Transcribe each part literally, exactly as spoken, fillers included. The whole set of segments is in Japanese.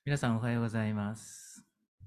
皆さんおはようございます。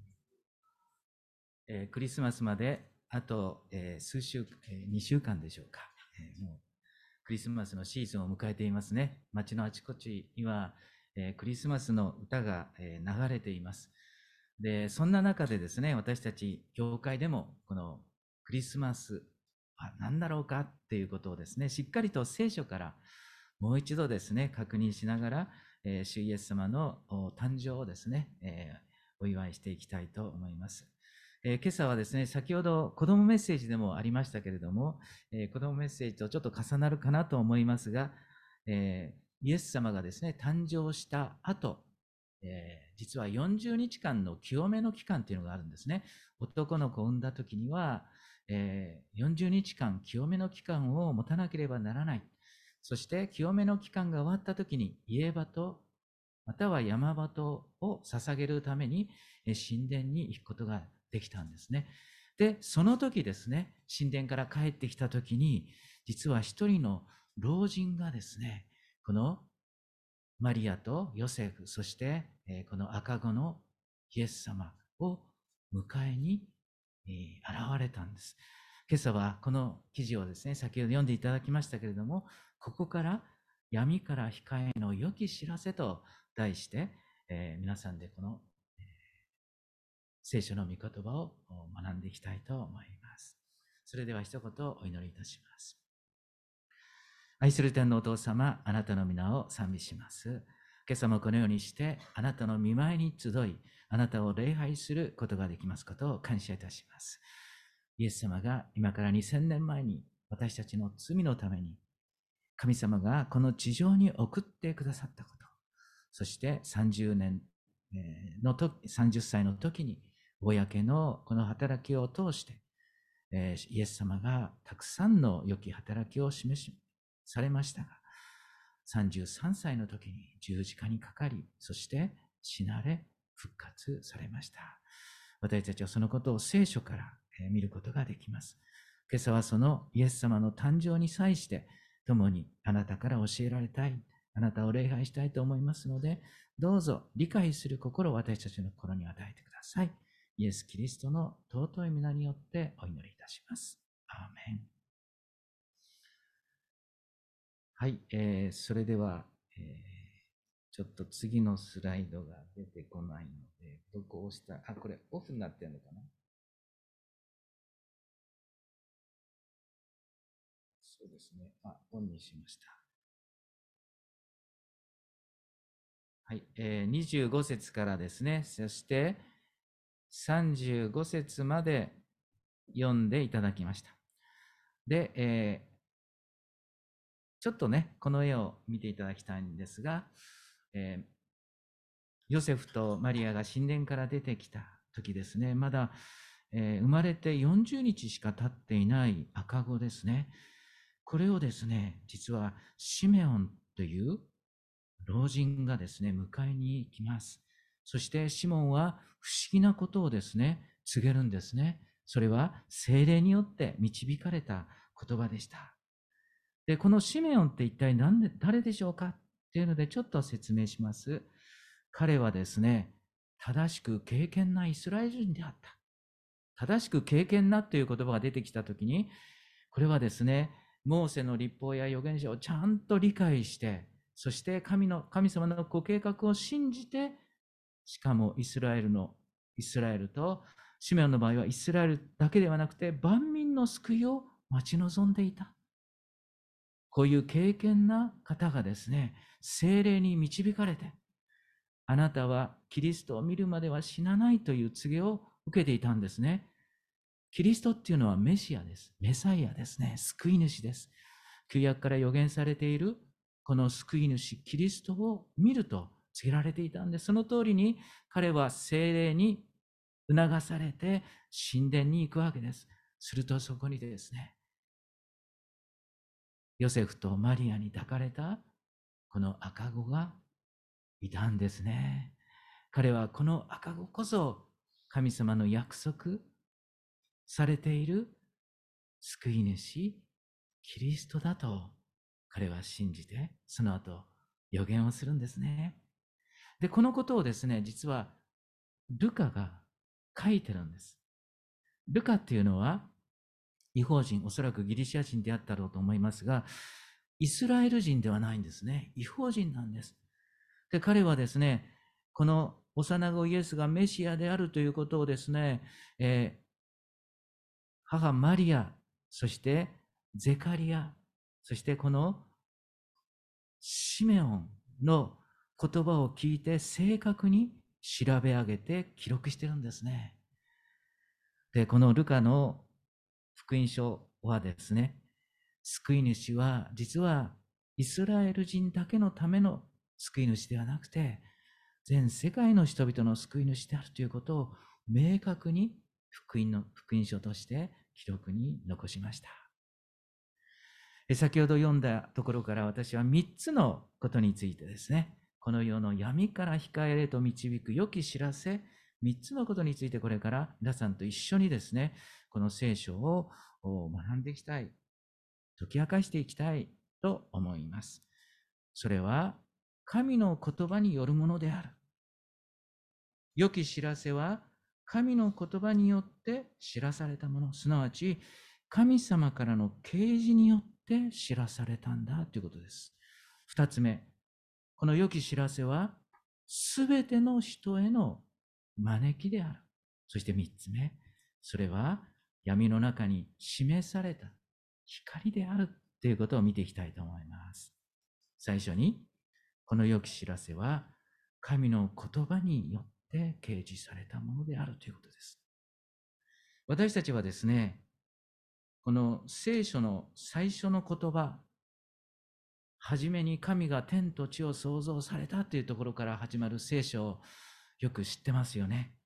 えークリスマスまであと、えー数週、えーにしゅうかんでしょうか、えーもうクリスマスのシーズンを迎えていますね。街のあちこちには、えークリスマスの歌が、えー流れています。で、そんな中でですね、私たち教会でもこのクリスマスは何だろうかっていうことをですね、しっかりと聖書からもう一度ですね、確認しながら、えー主イエス様のお誕生をですね、えーお祝いしていきたいと思います。えー今朝はですね、先ほど子供メッセージでもありましたけれども、えー子供メッセージとちょっと重なるかなと思いますが、えーイエス様がですね、誕生した後、えー実はよんじゅうにちかんの清めの期間っていうのがあるんですね。男の子を産んだ時には、えーよんじゅうにちかん清めの期間を持たなければならない。そして清めの期間が終わった時に家鳩または山鳩を捧げるために神殿に行くことができたんですね。で、その時ですね、神殿から帰ってきた時に、実は一人の老人がですね、このマリアとヨセフ、そしてこの赤子のイエス様を迎えに現れたんです。今朝はこの記事をですね、先ほど読んでいただきましたけれども、ここから闇から光への良き知らせと題して、えー皆さんでこの、えー聖書の御言葉を学んでいきたいと思います。それでは一言お祈りいたします。愛する天のお父様、あなたの皆を賛美します。今朝もこのようにして、あなたの御前に集い、あなたを礼拝することができますことを感謝いたします。イエス様が今からにせんねんまえに私たちの罪のために、神様がこの地上に送ってくださったこと、そしてさんじゅうねんの時、さんじゅっさいの時に、公のこの働きを通して、イエス様がたくさんの良き働きを示し、されましたが、さんじゅうさんさいの時に十字架にかかり、そして死なれ、復活されました。私たちはそのことを聖書から見ることができます。今朝はそのイエス様の誕生に際して、共にあなたから教えられたい、あなたを礼拝したいと思いますので、どうぞ理解する心を私たちの心に与えてください。イエス・キリストの尊い皆によってお祈りいたします。アーメン。はい、えー、それでは、えー、ちょっと次のスライドが出てこないので、どこを押した、あ、これオフになってるのかな？そうですね。あ、オンにしました。はい、えー、にじゅうご節からですね、そしてさんじゅうご節まで読んでいただきました。で、えー、ちょっとね、この絵を見ていただきたいんですが、えー、ヨセフとマリアが神殿から出てきた時ですね、まだ、えー、生まれてよんじゅうにちしか経っていない赤子ですね。これをですね、実はシメオンという老人がですね、迎えに行きます。そしてシモンは不思議なことをですね、告げるんですね。それは聖霊によって導かれた言葉でした。で、このシメオンって一体何で、誰でしょうかっていうのでちょっと説明します。彼はですね、正しく敬虔なイスラエル人であった。正しく敬虔なという言葉が出てきたときに、これはですね、モーセの律法や預言者をちゃんと理解して、そして神の、神様のご計画を信じて、しかもイスラエルの、イスラエルと、シメオンの場合はイスラエルだけではなくて、万民の救いを待ち望んでいた。こういう敬虔な方がですね、聖霊に導かれて、あなたはキリストを見るまでは死なないという告げを受けていたんですね。キリストっていうのはメシアです。メサイアですね。救い主です。旧約から予言されているこの救い主、キリストを見ると告げられていたんで、その通りに彼は聖霊に促されて神殿に行くわけです。するとそこにですね、ヨセフとマリアに抱かれたこの赤子がいたんですね。彼はこの赤子こそ神様の約束されている救い主、キリストだと彼は信じて、その後予言をするんですね。 で、このことをですね、実はルカが書いてるんです。ルカっていうのは、異邦人、おそらくギリシャ人であったろうと思いますが、イスラエル人ではないんですね。異邦人なんです。で、彼はですね、この幼子イエスがメシアであるということをですね、えー、母マリア、そしてゼカリア、そしてこのシメオンの言葉を聞いて正確に調べ上げて記録してるんですね。で、このルカの福音書はですね、救い主は実はイスラエル人だけのための救い主ではなくて、全世界の人々の救い主であるということを明確に福音の福音書として記録に残しました。先ほど読んだところから私はみっつのことについてですね、この世の闇から光へと導く良き知らせ、みっつのことについてこれから皆さんと一緒にですね、この聖書を学んでいきたい、解き明かしていきたいと思います。それは神の言葉によるものである。良き知らせは神の言葉によって知らされたもの、すなわち神様からの啓示によって知らされたんだということです。二つ目、この良き知らせはすべての人への招きである。そして三つ目、それは闇の中に示された光であるということを見ていきたいと思います。最初に、この良き知らせは神の言葉によって掲示されたものであるということです。私たちはですね、この聖書の最初の言葉、はじめに神が天と地を創造されたというところから始まる聖書をよく知ってますよね。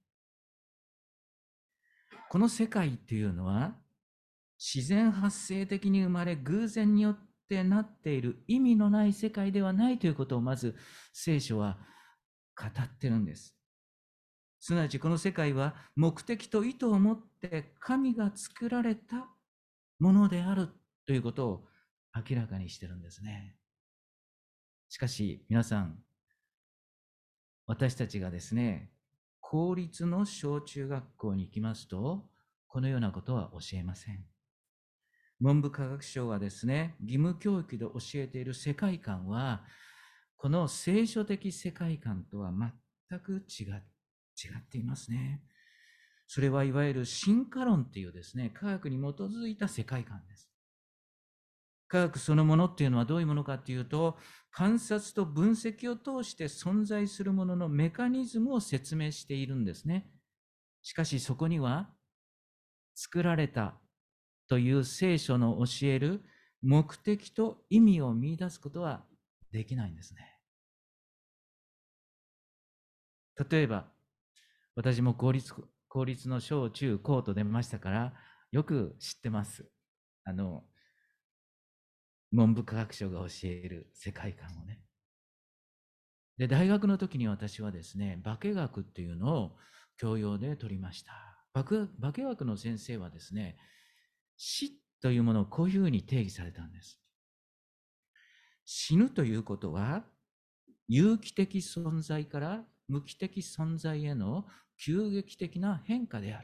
この世界っていうのは自然発生的に生まれ偶然によってなっている意味のない世界ではないということをまず聖書は語ってるんです。すなわちこの世界は目的と意図を持って神が作られたものであるということを明らかにしてるんですね。しかし皆さん、私たちがですね、公立の小中学校に行きますと、このようなことは教えません。文部科学省はですね、義務教育で教えている世界観は、この聖書的世界観とは全く違う。違っていますね。それはいわゆる進化論というですね、科学に基づいた世界観です。科学そのものっていうのはどういうものかっていうと、観察と分析を通して存在するもののメカニズムを説明しているんですね。しかしそこには、作られたという聖書の教える目的と意味を見出すことはできないんですね。例えば、私も公立、公立の小中高と出ましたから、よく知ってます。あの、文部科学省が教える世界観をね。で、大学の時に私はですね、化学っていうのを教養で取りました。化学の先生はですね、死というものをこういうふうに定義されたんです。死ぬということは、有機的存在から無機的存在への急激的な変化である。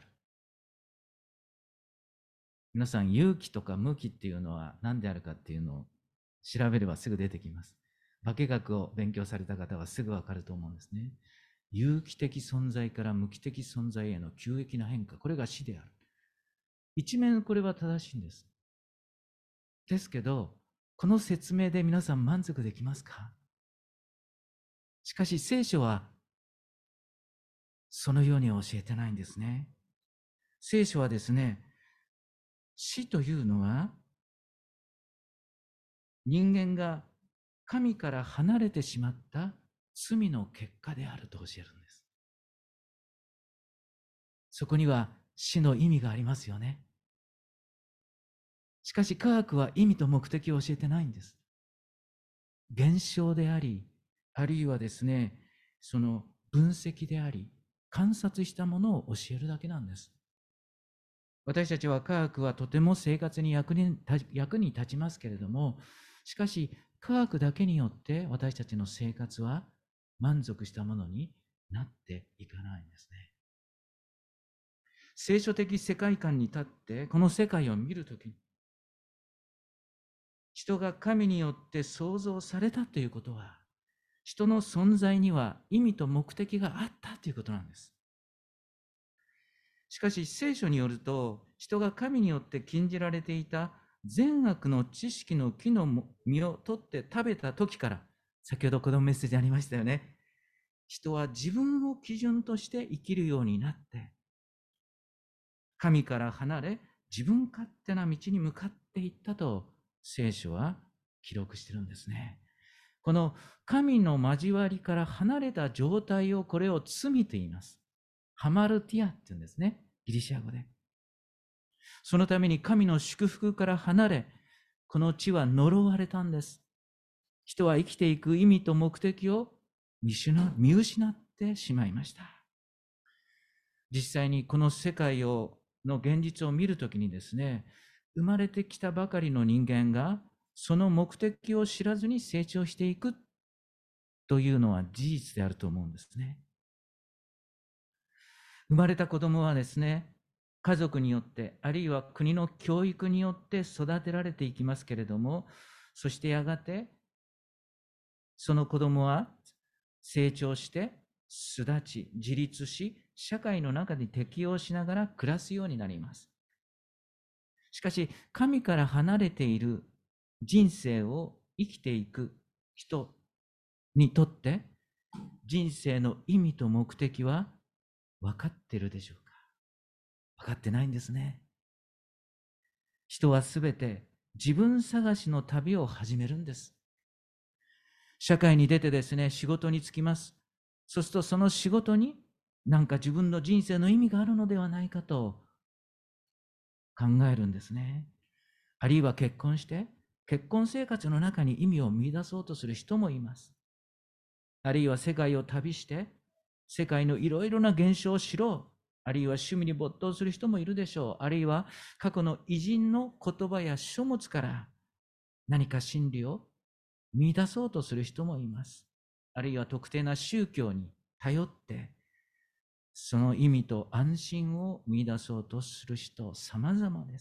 皆さん、有機とか無機っていうのは何であるかっていうのを調べればすぐ出てきます。化学を勉強された方はすぐわかると思うんですね。有機的存在から無機的存在への急激な変化、これが死である。一面これは正しいんです。ですけど、この説明で皆さん満足できますか？しかし聖書はそのように教えてないんですね。聖書はですね、死というのは人間が神から離れてしまった罪の結果であると教えるんです。そこには死の意味がありますよね。しかし科学は意味と目的を教えてないんです。現象であり、あるいはですね、その分析であり、観察したものを教えるだけなんです。私たちは科学はとても生活に役に役に立ちますけれども、しかし科学だけによって私たちの生活は満足したものになっていかないんですね。聖書的世界観に立ってこの世界を見るときに、人が神によって創造されたということは、人の存在には意味と目的があったということなんです。しかし聖書によると、人が神によって禁じられていた善悪の知識の木の実を取って食べた時から、先ほどこのメッセージありましたよね。人は自分を基準として生きるようになって、神から離れ、自分勝手な道に向かっていったと聖書は記録してるんですね。この神の交わりから離れた状態を、これを罪と言います。ハマルティアって言うんですね、ギリシャ語で。そのために神の祝福から離れ、この地は呪われたんです。人は生きていく意味と目的を見失ってしまいました。実際にこの世界をの現実を見るときにですね、生まれてきたばかりの人間がその目的を知らずに成長していくというのは事実であると思うんですね。生まれた子供はですね、家族によって、あるいは国の教育によって育てられていきますけれども、そしてやがて、その子供は成長して、巣立ち、自立し、社会の中に適応しながら暮らすようになります。しかし、神から離れている人生を生きていく人にとって、人生の意味と目的は分かっているでしょうか？分かってないんですね。人はすべて自分探しの旅を始めるんです。社会に出てですね、仕事に就きます。そうするとその仕事になんか自分の人生の意味があるのではないかと考えるんですね。あるいは結婚して、結婚生活の中に意味を見出そうとする人もいます。あるいは世界を旅して、世界のいろいろな現象を知ろう。あるいは趣味に没頭する人もいるでしょう。あるいは過去の偉人の言葉や書物から何か真理を見出そうとする人もいます。あるいは特定な宗教に頼って、その意味と安心を見出そうとする人、様々です。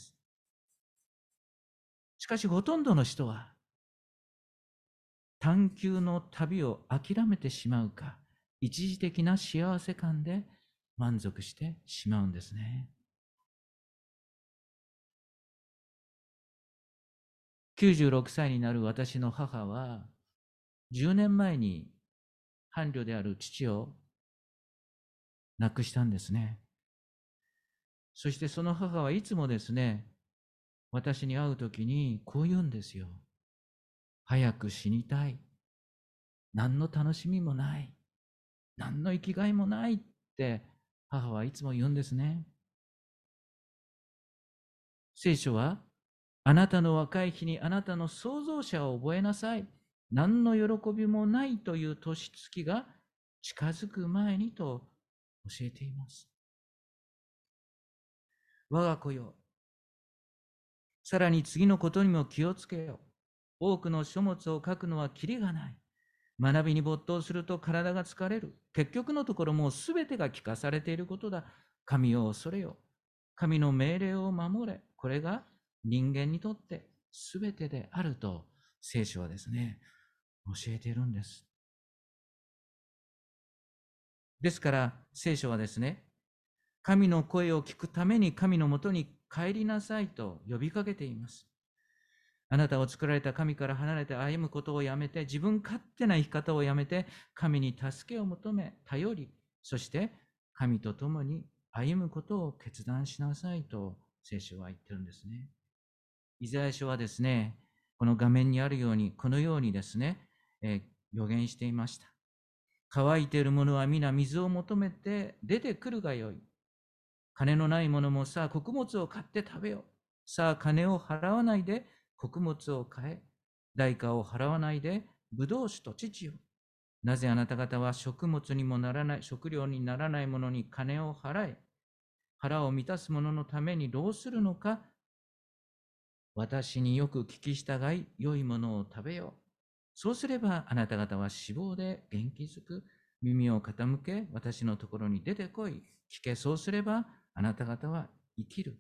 しかしほとんどの人は、探求の旅を諦めてしまうか、一時的な幸せ感で満足してしまうんですね。きゅうじゅうろくさいになる私の母は、じゅうねんまえに伴侶である父を亡くしたんですね。そしてその母はいつもですね、私に会うときにこう言うんですよ。早く死にたい。何の楽しみもない。何の生きがいもないって母はいつも言うんですね。聖書は、あなたの若い日にあなたの創造者を覚えなさい。何の喜びもないという年月が近づく前にと教えています。我が子よ、さらに次のことにも気をつけよ。多くの書物を書くのはきりがない。学びに没頭すると体が疲れる。結局のところもうすべてが聞かされていることだ。神を恐れよ。神の命令を守れ。これが人間にとってすべてであると聖書はですね、教えているんです。ですから聖書はですね、神の声を聞くために神のもとに帰りなさいと呼びかけています。あなたを作られた神から離れて歩むことをやめて、自分勝手な生き方をやめて、神に助けを求め、頼り、そして神と共に歩むことを決断しなさいと聖書は言ってるんですね。イザヤ書はですね、この画面にあるように、このようにですね、えー、予言していました。乾いている者は皆水を求めて出てくるがよい。金のない者もさあ穀物を買って食べよ。さあ金を払わないで穀物を買え。代価を払わないで葡萄酒と乳を。なぜあなた方は食物にもならない、食料にならないものに金を払え。腹を満たす者のためにどうするのか。私によく聞き従い、良いものを食べよう。 そうすればあなた方は死亡で元気づく。耳を傾け、私のところに出てこい。聞け、そうすればあなた方は生きる。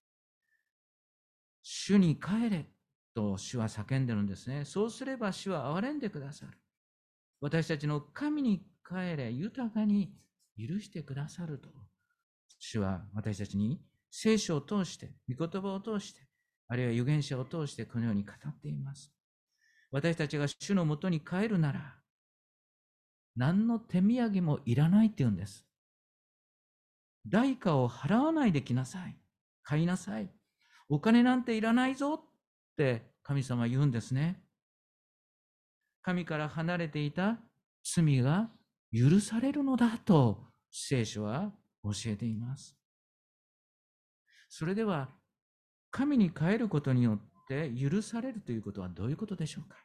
主に帰れと主は叫んでるんですね。そうすれば主は憐れんでくださる。私たちの神に帰れ、豊かに許してくださると。主は私たちに聖書を通して、御言葉を通して、あるいは預言者を通してこのように語っています。私たちが主のもとに帰るなら、何の手土産もいらないって言うんです。代価を払わないで来なさい。買いなさい。お金なんていらないぞって神様は言うんですね。神から離れていた罪が許されるのだと聖書は教えています。それでは、神に帰ることによって許されるということはどういうことでしょうか。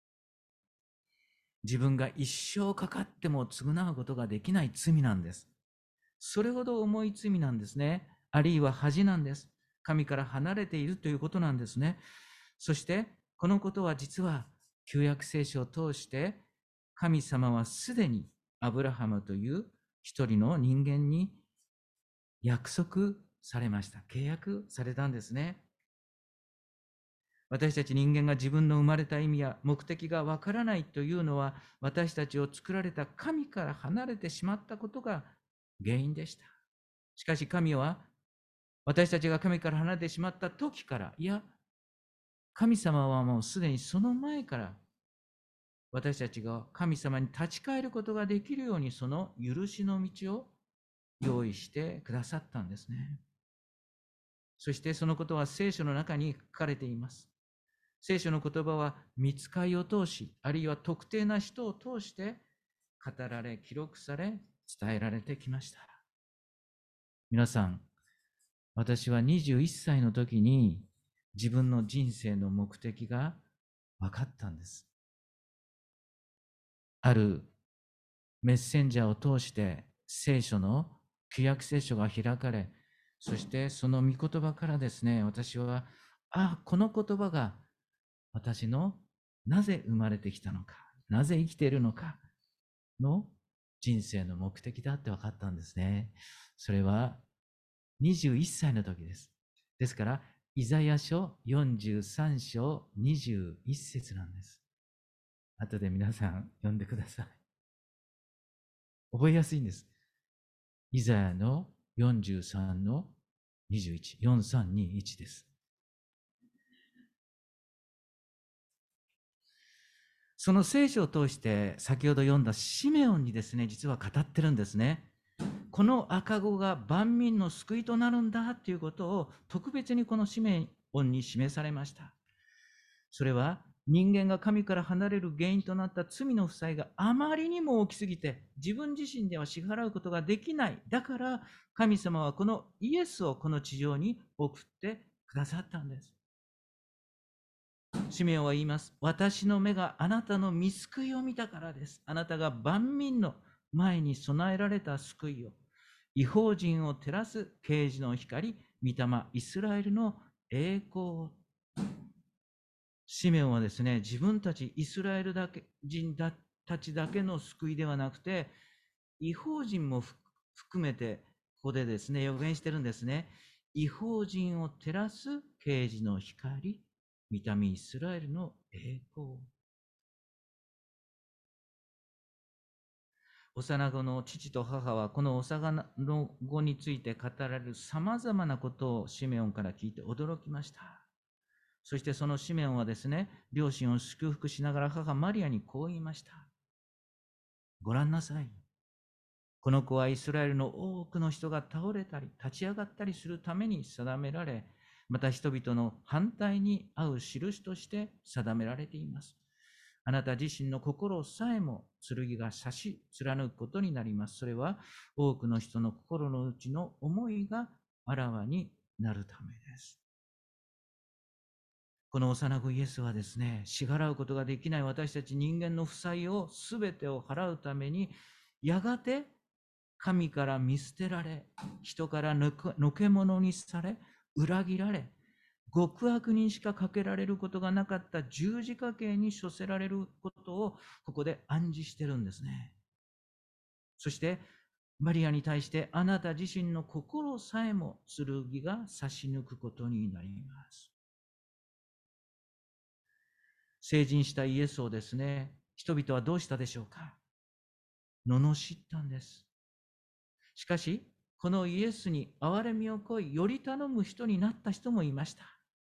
自分が一生かかっても償うことができない罪なんです。それほど重い罪なんですね。あるいは恥なんです。神から離れているということなんですね。そして、このことは実は旧約聖書を通して、神様はすでにアブラハムという一人の人間に約束されました。契約されたんですね。私たち人間が自分の生まれた意味や目的がわからないというのは、私たちを作られた神から離れてしまったことが原因でした。しかし神は、私たちが神から離れてしまった時から、いや、神様はもうすでにその前から、私たちが神様に立ち返ることができるように、その許しの道を用意してくださったんですね。そしてそのことは聖書の中に書かれています。聖書の言葉は御使いを通し、あるいは特定な人を通して語られ、記録され、伝えられてきました。皆さん、私はにじゅういっさいの時に自分の人生の目的が分かったんです。あるメッセンジャーを通して聖書の旧約聖書が開かれ、そしてその御言葉からですね、私は、あ、この言葉が私のなぜ生まれてきたのか、なぜ生きているのかの人生の目的だって分かったんですね。それはにじゅういっさいの時です。ですから、イザヤ書よんじゅうさん章にじゅういち節なんです。後で皆さん読んでください。覚えやすいんです。イザヤのよんじゅうさんのにじゅういち、よんさんにいちです。その聖書を通して先ほど読んだシメオンにですね、実は語ってるんですね。この赤子が万民の救いとなるんだということを特別にこのシメオンに示されました。それは人間が神から離れる原因となった罪の負債があまりにも大きすぎて自分自身では支払うことができない。だから神様はこのイエスをこの地上に送ってくださったんです。シメオンは言います。私の目があなたの見救いを見たからです。あなたが万民の前に備えられた救いを、異邦人を照らす啓示の光、御霊イスラエルの栄光を。シメオンはですね、自分たちイスラエルだけ人だたちだけの救いではなくて、異邦人も含めて、ここでですね、予言してるんですね。異邦人を照らす啓示の光、御霊イスラエルの栄光。幼子の父と母はこの幼子について語られるさまざまなことをシメオンから聞いて驚きました。そしてそのシメオンはですね、両親を祝福しながら母マリアにこう言いました。ご覧なさい。この子はイスラエルの多くの人が倒れたり立ち上がったりするために定められ、また人々の反対に合う印として定められています。あなた自身の心さえも剣が刺し貫くことになります。それは多くの人の心の内の思いがあらわになるためです。この幼子イエスはですね、支払うことができない私たち人間の負債をすべてを払うために、やがて神から見捨てられ、人からのけ者にされ、裏切られ、 極悪人しかかけられることがなかった十字架刑に処せられることをここで暗示してるんですね。そしてマリアに対してあなた自身の心さえも剣が差し抜くことになります。成人したイエスをですね、人々はどうしたでしょうか。罵ったんです。しかし、このイエスに憐れみをこい、より頼む人になった人もいました。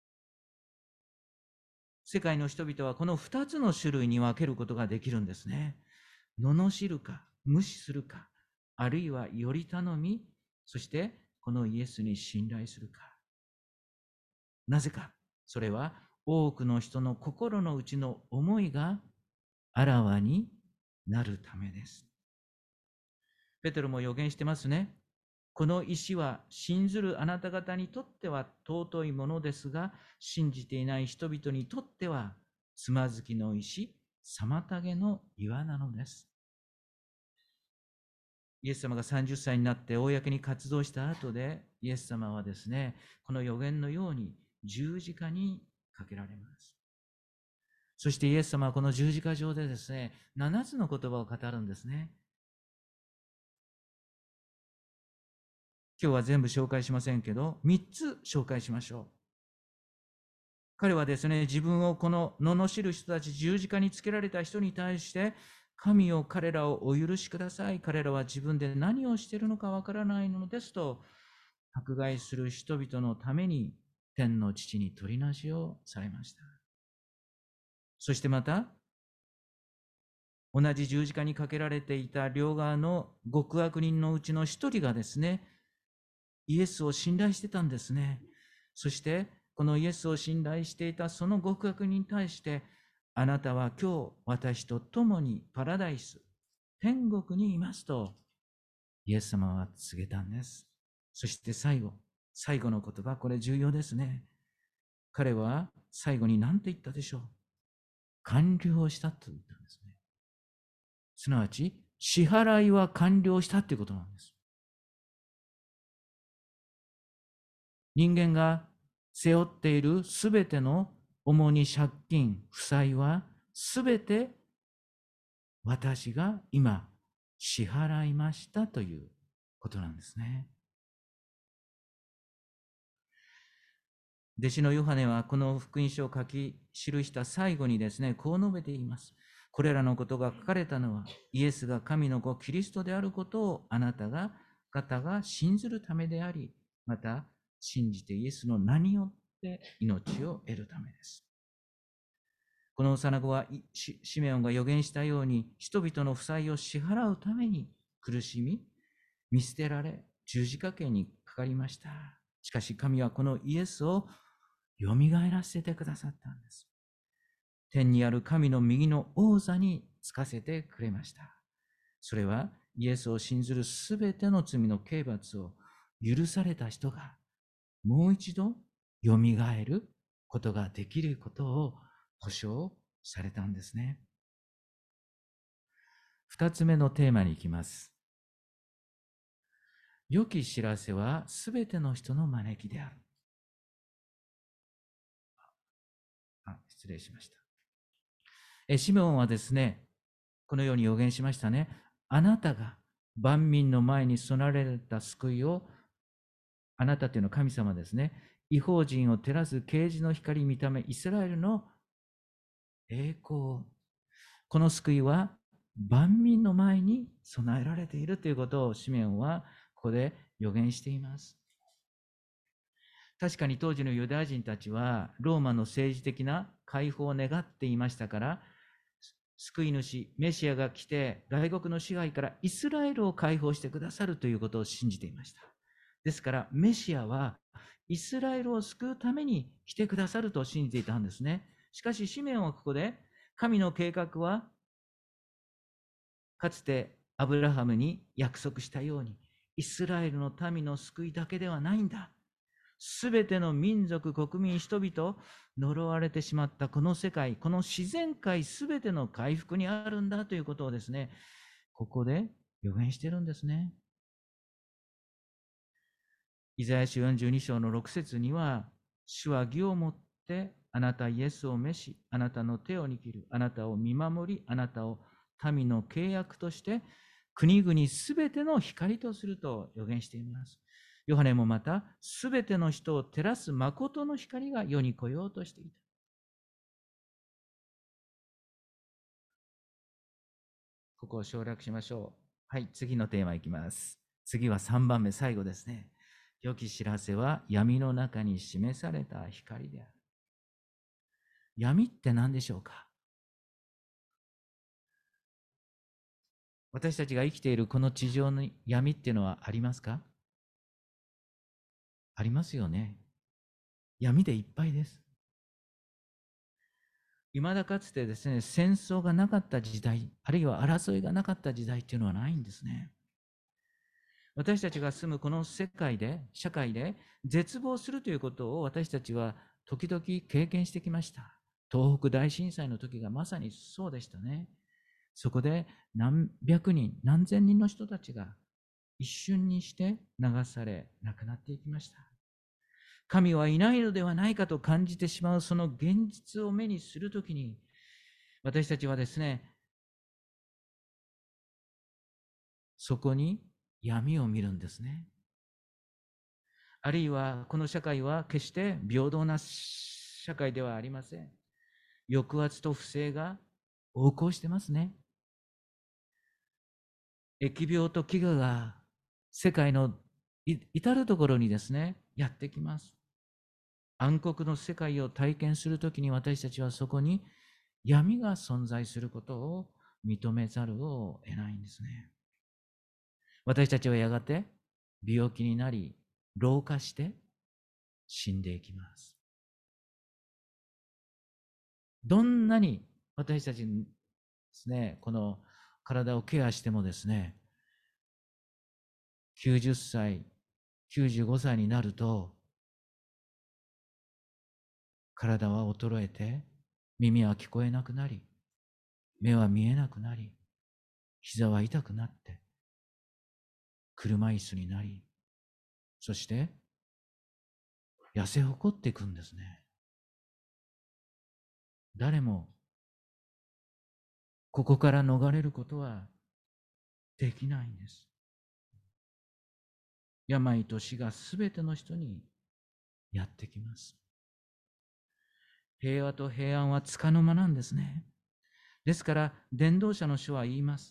世界の人々はこの二つの種類に分けることができるんですね。罵るか、無視するか、あるいはより頼み、そしてこのイエスに信頼するか。なぜか、それは多くの人の心の内の思いがあらわになるためです。ペテロも予言してますね。この石は信ずるあなた方にとっては尊いものですが、信じていない人々にとってはつまずきの石、妨げの岩なのです。イエス様がさんじゅっさいになって公に活動した後で、イエス様はですね、この予言のように十字架にかけられます。そしてイエス様はこの十字架上でですね、ななつの言葉を語るんですね。今日は全部紹介しませんけど、みっつ紹介しましょう。彼はですね、自分をこの罵る人たち、十字架につけられた人に対して、神を彼らをお許しください。彼らは自分で何をしているのかわからないのですと、迫害する人々のために天の父に取りなしをされました。そしてまた、同じ十字架にかけられていた両側の極悪人のうちの一人がですね、イエスを信頼してたんですね。そして、このイエスを信頼していたその極悪人に対して、あなたは今日私と共にパラダイス、天国にいますと、イエス様は告げたんです。そして最後、最後の言葉、これ重要ですね。彼は最後に何て言ったでしょう。完了したと言ったんですね。すなわち、支払いは完了したということなんです。人間が背負っているすべての主に借金、負債はすべて私が今支払いましたということなんですね。弟子のヨハネはこの福音書を書き記した最後にですね、こう述べています。これらのことが書かれたのは、イエスが神の子キリストであることをあなたが方が信ずるためであり、また信じてイエスの名によって命を得るためです。この幼子はシメオンが予言したように、人々の負債を支払うために苦しみ、見捨てられ、十字架刑にかかりました。しかし神はこのイエスをよみがえらせてくださったんです。天にある神の右の王座につかせてくれました。それはイエスを信ずるすべての罪の刑罰を許された人がもう一度よみがえることができることを保証されたんですね。二つ目のテーマに行きます。良き知らせはすべての人の招きである。あ、失礼しました。えシメオンはですね、このように予言しましたね。あなたが万民の前に備えられた救いを、あなたというのは神様ですね。異邦人を照らす啓示の光見た目、イスラエルの栄光。この救いは万民の前に備えられているということをシメオンはここで予言しています。確かに当時のユダヤ人たちはローマの政治的な解放を願っていましたから、救い主、メシアが来て外国の支配からイスラエルを解放してくださるということを信じていました。ですからメシアはイスラエルを救うために来てくださると信じていたんですね。しかしシメオンはここで、神の計画はかつてアブラハムに約束したように、イスラエルの民の救いだけではないんだ。すべての民族、国民、人々、呪われてしまったこの世界、この自然界すべての回復にあるんだということをですね、ここで予言してるんですね。イザヤ書よんじゅうに章のろく節には、 主は義をもってあなたイエスを召し、あなたの手を握る、あなたを見守り、あなたを民の契約として国々すべての光とすると予言しています。ヨハネもまた、すべての人を照らす誠の光が世に来ようとしていた。ここを省略しましょう。はい、次のテーマいきます。次はさんばんめ、最後ですね。良き知らせは闇の中に示された光である。闇って何でしょうか？私たちが生きているこの地上の闇っていうのはありますか？ありますよね。闇でいっぱいです。未だかつてですね、戦争がなかった時代、あるいは争いがなかった時代っていうのはないんですね。私たちが住むこの世界で、社会で絶望するということを私たちは時々経験してきました。東北大震災の時がまさにそうでしたね。そこで何百人、何千人の人たちが一瞬にして流され、亡くなっていきました。神はいないのではないかと感じてしまうその現実を目にするときに、私たちはですね、そこに闇を見るんですね。あるいはこの社会は決して平等な社会ではありません。抑圧と不正が横行してますね。疫病と飢餓が世界の至るところにですね、やってきます。暗黒の世界を体験するときに私たちはそこに闇が存在することを認めざるを得ないんですね。私たちはやがて病気になり、老化して死んでいきます。どんなに私たちですね、この体をケアしてもですね、きゅうじゅっさい、きゅうじゅうごさいになると、体は衰えて、耳は聞こえなくなり、目は見えなくなり、膝は痛くなって、車椅子になり、そして痩せ細っていくんですね。誰もここから逃れることはできないんです。病と死がすべての人にやってきます。平和と平安はつかの間なんですね。ですから、伝道者の書は言います。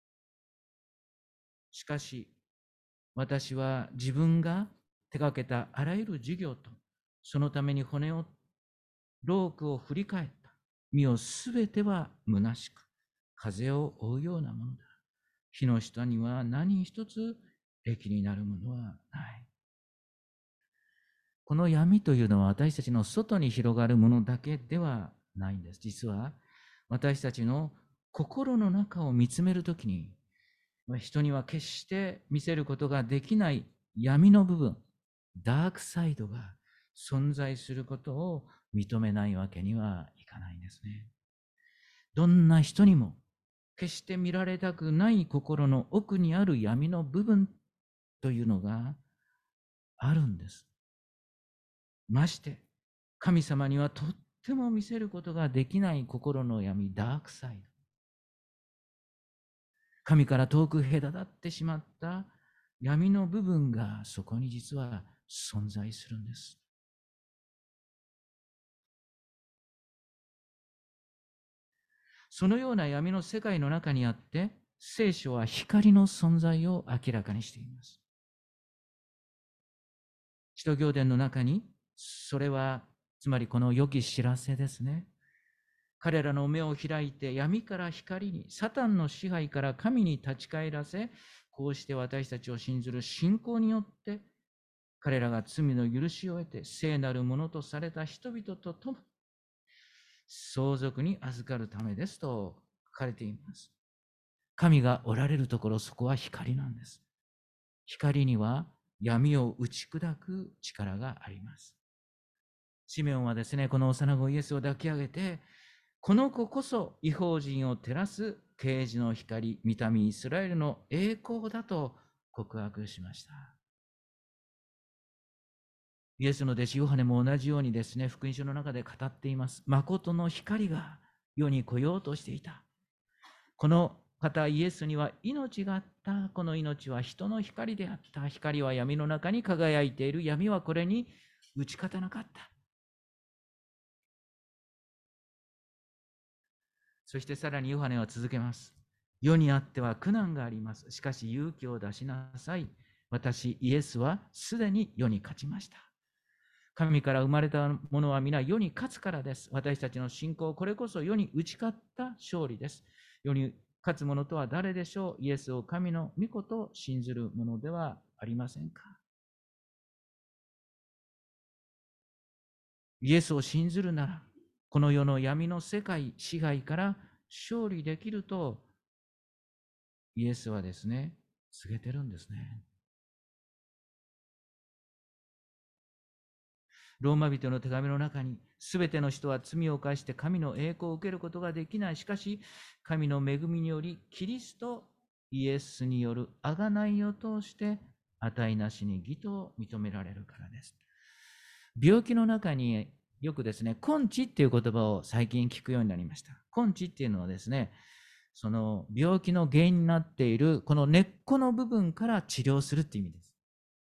しかし、私は自分が手がけたあらゆる事業と、そのために骨を、労苦を振り返った。身をすべては虚しく、風を追うようなものだ。火の下には何一つ益になるものはない。この闇というのは私たちの外に広がるものだけではないんです。実は私たちの心の中を見つめるときに、人には決して見せることができない闇の部分、ダークサイドが存在することを認めないわけにはいかないんですね。どんな人にも決して見られたくない心の奥にある闇の部分というのがあるんです。まして、神様にはとっても見せることができない心の闇、ダークサイド。神から遠く隔たってしまった闇の部分がそこに実は存在するんです。そのような闇の世界の中にあって、聖書は光の存在を明らかにしています。使徒行伝の中に、それは、つまりこの良き知らせですね。彼らの目を開いて闇から光に、サタンの支配から神に立ち返らせ、こうして私たちを信ずる信仰によって、彼らが罪の許しを得て聖なるものとされた人々と共に相続に預かるためですと書かれています。神がおられるところ、そこは光なんです。光には闇を打ち砕く力があります。シメオンはですね、この幼子イエスを抱き上げて、この子こそ異邦人を照らす啓示の光、御民イスラエルの栄光だと告白しました。 イエスの弟子ヨハネも同じようにですね、福音書の中で語っています。誠の光が世に来ようとしていた。この方イエスには命があった。この命は人の光であった。光は闇の中に輝いている。闇はこれに打ち勝たなかった。そしてさらにヨハネは続けます。世にあっては苦難があります。しかし勇気を出しなさい。私イエスはすでに世に勝ちました。神から生まれたものは皆世に勝つからです。私たちの信仰、これこそ世に打ち勝った勝利です。世に勝つ者とは誰でしょう？イエスを神の御子と信ずる者ではありませんか？イエスを信ずるなら、この世の闇の世界支配から勝利できると、イエスはですね、告げてるんですね。ローマ人の手紙の中に、すべての人は罪を犯して神の栄光を受けることができない。しかし、神の恵みにより、キリストイエスによる贖いを通して、値なしに義と認められるからです。病気の中によくですね、根治っていう言葉を最近聞くようになりました。根治っていうのはですね、その病気の原因になっているこの根っこの部分から治療するっていう意味です。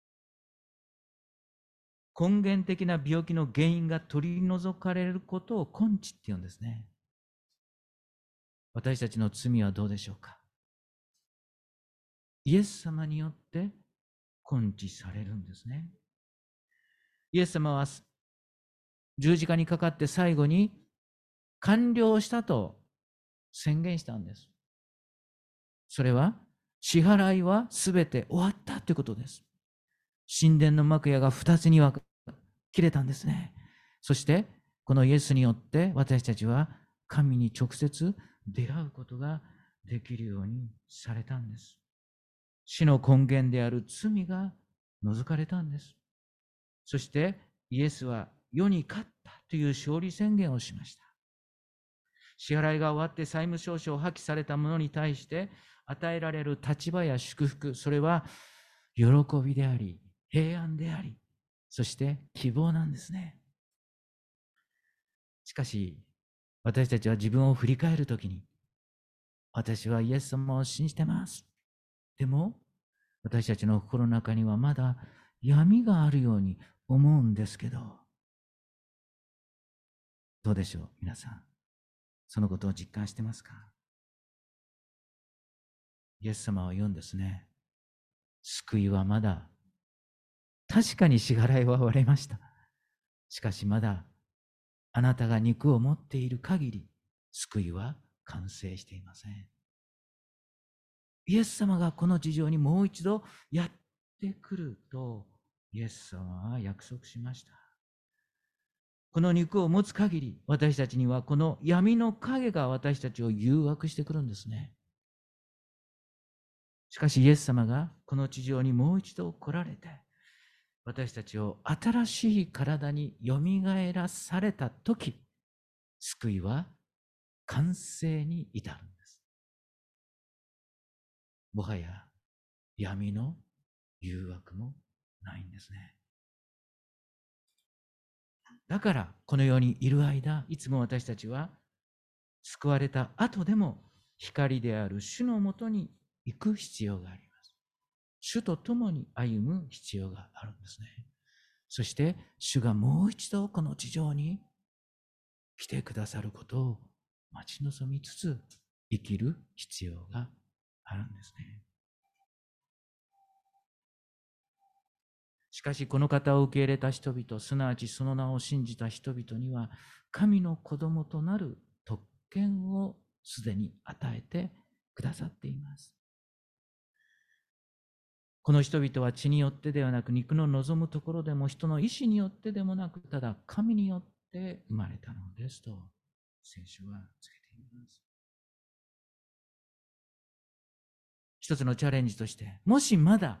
根源的な病気の原因が取り除かれることを根治って言うんですね。私たちの罪はどうでしょうか？イエス様によって根治されるんですね。イエス様は十字架にかかって最後に完了したと宣言したんです。それは支払いはすべて終わったということです。神殿の幕屋が二つに分切れたんですね。そしてこのイエスによって私たちは神に直接出会うことができるようにされたんです。死の根源である罪が除かれたんです。そしてイエスは世に勝ったという勝利宣言をしました。支払いが終わって債務証書を破棄された者に対して与えられる立場や祝福、それは喜びであり、平安であり、そして希望なんですね。しかし、私たちは自分を振り返るときに、私はイエス様を信じてます。でも、私たちの心の中にはまだ闇があるように思うんですけど、どうでしょう、皆さん。そのことを実感してますか？イエス様は言うんですね。救いはまだ、確かに支払いは割れました。しかしまだ、あなたが肉を持っている限り、救いは完成していません。イエス様がこの地上にもう一度やってくると、イエス様は約束しました。この肉を持つ限り、私たちにはこの闇の影が私たちを誘惑してくるんですね。しかしイエス様がこの地上にもう一度来られて、私たちを新しい体によみがえらされたとき、救いは完成に至るんです。もはや闇の誘惑もないんですね。だからこの世にいる間、いつも私たちは救われた後でも光である主のもとに行く必要があります。主と共に歩む必要があるんですね。そして主がもう一度この地上に来てくださることを待ち望みつつ生きる必要があるんですね。しかしこの方を受け入れた人々、すなわちその名を信じた人々には、神の子供となる特権をすでに与えてくださっています。この人々は血によってではなく、肉の望むところでも人の意志によってでもなく、ただ神によって生まれたのですと聖書は告げています。一つのチャレンジとして、もしまだ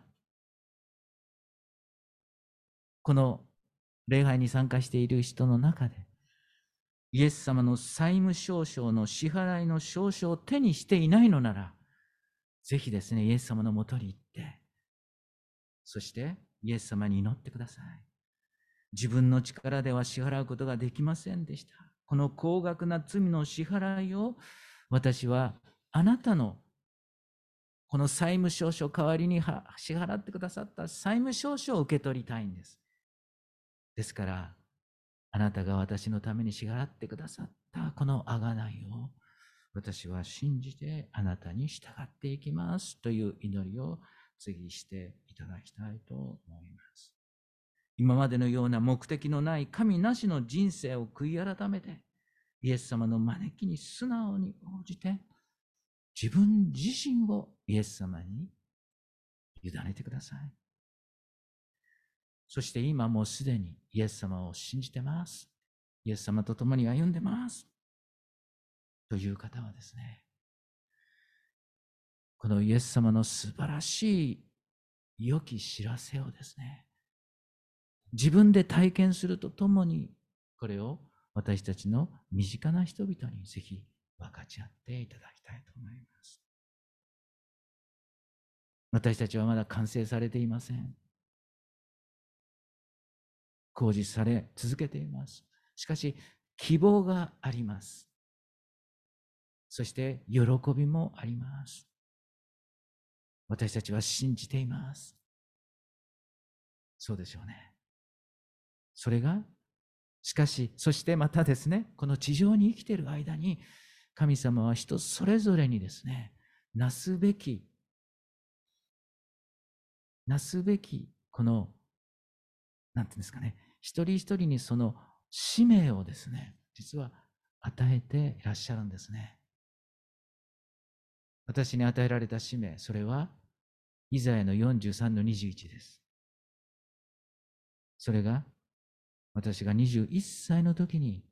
この礼拝に参加している人の中で、イエス様の債務証書の支払いの証書を手にしていないのなら、ぜひですね、イエス様のもとに行って、そしてイエス様に祈ってください。 自分の力では支払うことができませんでした。この高額な罪の支払いを私はあなたのこの債務証書代わりに支払ってくださった債務証書を受け取りたいんです。ですから、あなたが私のために支払ってくださったこの贖いを私は信じてあなたに従っていきますという祈りを次していただきたいと思います。今までのような目的のない神なしの人生を悔い改めて、イエス様の招きに素直に応じて、自分自身をイエス様に委ねてください。そして今もうすでにイエス様を信じてます。イエス様と共に歩んでます。という方はですね、このイエス様の素晴らしい良き知らせをですね、自分で体験するとともに、これを私たちの身近な人々にぜひ分かち合っていただきたいと思います。私たちはまだ完成されていません。工事され続けています。しかし、希望があります。そして喜びもあります。私たちは信じています。そうでしょうね。それが、しかし、そしてまたですね、この地上に生きている間に、神様は人それぞれにですね、なすべき、なすべき、この、なんていうんですかね、一人一人にその使命をですね、実は与えていらっしゃるんですね。私に与えられた使命、それは、イザヤのよんじゅうさんのにじゅういちです。それが、私がにじゅういっさいの時に、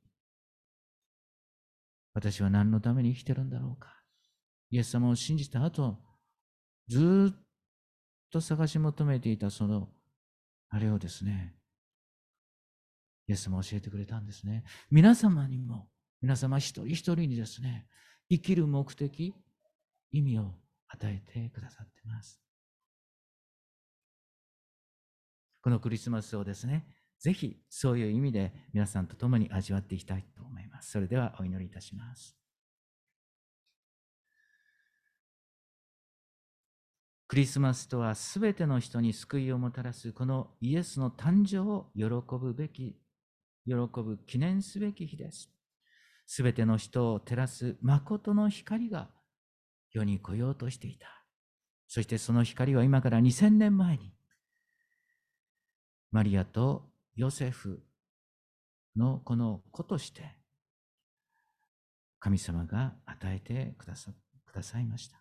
私は何のために生きてるんだろうか。イエス様を信じた後、ずっと探し求めていたその、あれをですね、イエス様は教えてくれたんですね。皆様にも、皆様一人一人にですね、生きる目的、意味を与えてくださっています。このクリスマスをですね、ぜひそういう意味で皆さんと共に味わっていきたいと思います。それではお祈りいたします。クリスマスとはすべての人に救いをもたらすこのイエスの誕生を喜ぶべき、喜ぶ記念すべき日です。すべての人を照らす誠の光が世に来ようとしていた。そしてその光は今からにせんねんまえにマリアとヨセフのこの子として神様が与えてくださ、くださいました。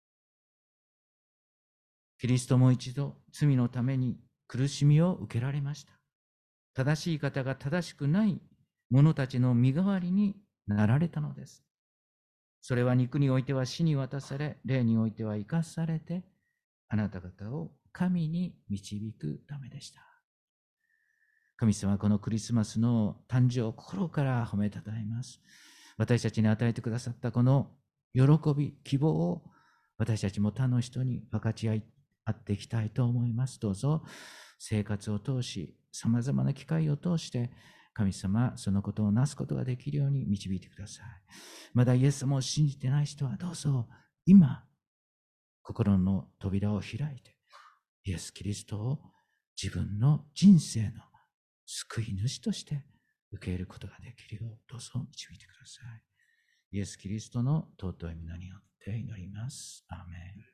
キリストも一度罪のために苦しみを受けられました。正しい方が正しくない者たちの身代わりになられたのです。それは肉においては死に渡され、霊においては生かされて、あなた方を神に導くためでした。神様はこのクリスマスの誕生を心から褒めたたえます。私たちに与えてくださったこの喜び、希望を私たちも他の人に分かち合っていきたいと思います。どうぞ生活を通し、さまざまな機会を通して、神様、そのことをなすことができるように導いてください。まだイエス様を信じてない人はどうぞ今、心の扉を開いて、イエス・キリストを自分の人生の救い主として受け入れることができるよう、どうぞ導いてください。イエス・キリストの尊い皆によって祈ります。アーメン。